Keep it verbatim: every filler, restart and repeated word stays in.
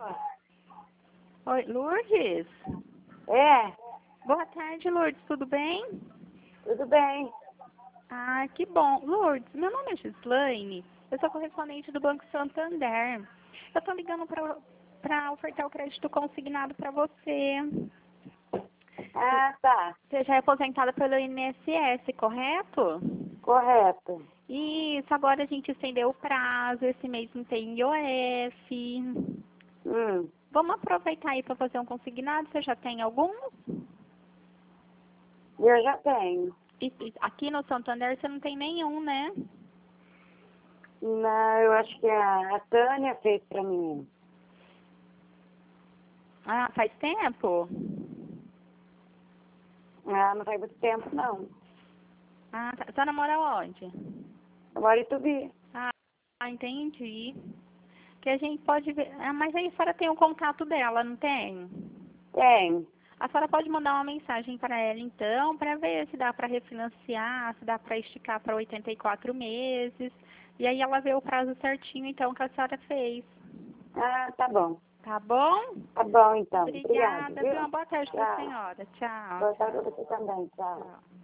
Oi, Lourdes? É, Boa tarde, Lourdes, tudo bem? tudo bem. Ah, que bom. Lourdes, meu nome é Gislaine, eu sou correspondente do Banco Santander. Eu estou ligando para ofertar o crédito consignado para você. Ah, tá. Você já é aposentada pelo I N S S, correto? Correto. Isso, agora a gente estendeu o prazo, esse mês não tem I O F. Hum, Vamos aproveitar aí para fazer um consignado, você já tem algum? eu já tenho. E- e Aqui no Santander você não tem nenhum, né? Não, eu acho que a, a Tânia fez pra mim. Ah, faz tempo? Ah, não faz muito tempo, não. Ah, tá. Você namora onde? Agora em Tubi. Ah, entendi. Que a gente pode ver. Ah, mas aí a senhora tem o contato dela, não tem? Tem. A senhora pode mandar uma mensagem para ela, então, para ver se dá para refinanciar, se dá para esticar para oitenta e quatro meses. E aí ela vê o prazo certinho, então, que a senhora fez. Ah, tá bom. Tá bom? Tá bom, então. Obrigada, Obrigada. viu? Viu? Uma boa tarde para a Tchau. senhora. Tchau. Boa tarde Tchau. pra você também. Tchau. Tchau.